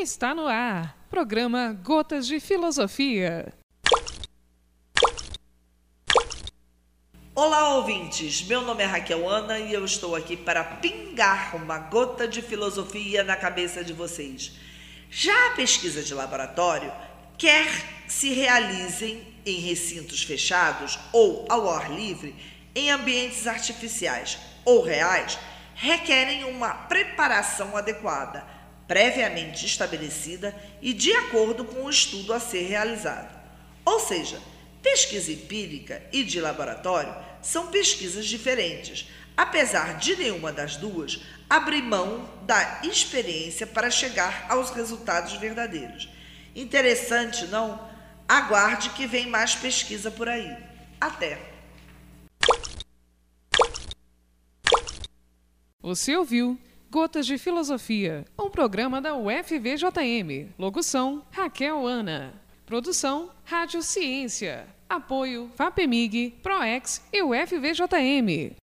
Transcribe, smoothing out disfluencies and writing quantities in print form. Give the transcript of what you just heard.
Está no ar, programa Gotas de Filosofia. Olá, ouvintes! Meu nome é Raquel Ana e eu estou aqui para pingar uma gota de filosofia na cabeça de vocês. Já a pesquisa de laboratório, quer se realizem em recintos fechados ou ao ar livre, em ambientes artificiais ou reais, requerem uma preparação adequada, previamente estabelecida e de acordo com o estudo a ser realizado. Ou seja, pesquisa empírica e de laboratório são pesquisas diferentes, apesar de nenhuma das duas abrir mão da experiência para chegar aos resultados verdadeiros. Interessante, não? Aguarde que vem mais pesquisa por aí. Até! Você ouviu Gotas de Filosofia, um programa da UFVJM. Locução, Raquel Ana. Produção, Rádio Ciência. Apoio, FAPEMIG, PROEX e UFVJM.